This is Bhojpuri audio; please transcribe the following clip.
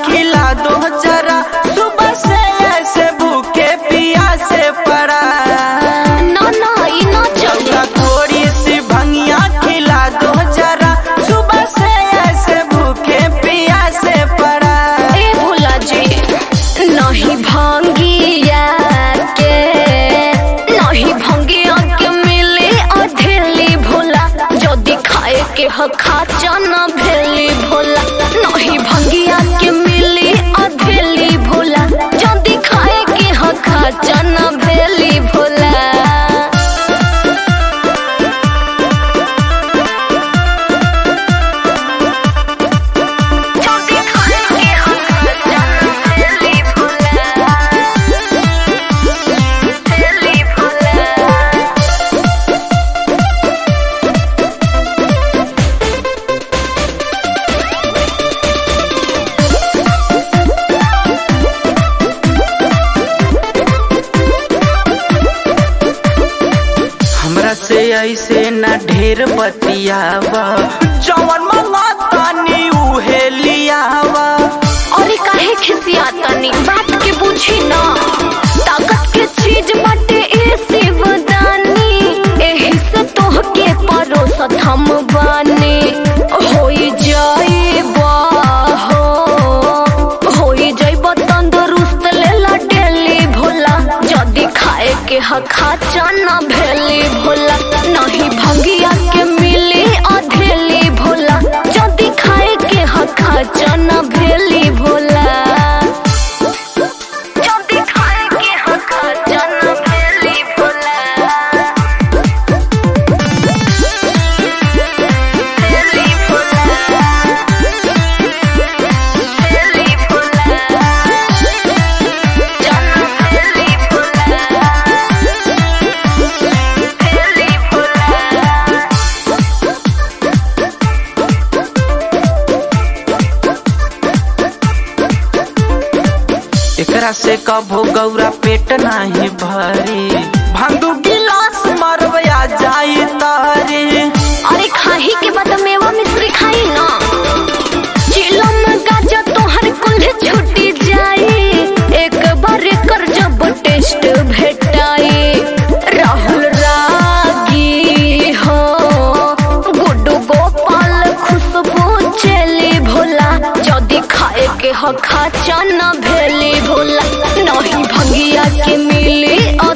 खिला दो जरा, सुबह से ऐसे भूखे प्यासे पड़ा। ना ना ई ना चलेगा। थोड़ी सी भंगिया खिला दो जरा, सुबह से ऐसे भूखे प्यासे पड़ा। ए भोला जी नहीं भांगिया के, नहीं भांगिया के मिले अधेली भोला, जदी खाए के ह खाचा न भेली भोला। नहीं भांगिया के मिले अधेली भोला, जदी खाए के ह खाचा न भेली भोला। जदी खाए के ह खाचा न भेली भोला, भेली भोला। हमरा से ऐसे न ढेर बतियावा, जवन मंगाता नी उहे लियावा। अरे काहे खिसियातानी, बात के बुझी ना। ताकत के चीज बाटे ए शिवदानी, एही से तोहके परोसत हम बानी। होई जाइबा होई जाइबा तंदुरुस्त लेला डेली भोला, जदी खाए के ह खाचा न भेली भोला। नहीं भंगिया के मिली अधेली भोला, जदी खाए के ह खाचा न भेली भोला। जदी खाए के ह खाचा न भेली भोला, भेली भोला, भेली भोला, जाना भेली भोला, भेली भोला। एकरा से कभो गौरा पेट नाही भरी, भांडू गिलास मरवया जाई तारी। अरे खाही के बाद मेवा मिश्री खाई ना, चिलम गाजा तोहर कुल्हे छूटी जाई, एक बार कर जब टेस्ट भेटाई। राहुल रागी हो, गुड्डू गोपाल खुशबू चली भोला, जदी खाए के ह खाचा न भेली भोला। नहीं भंगिया के मिली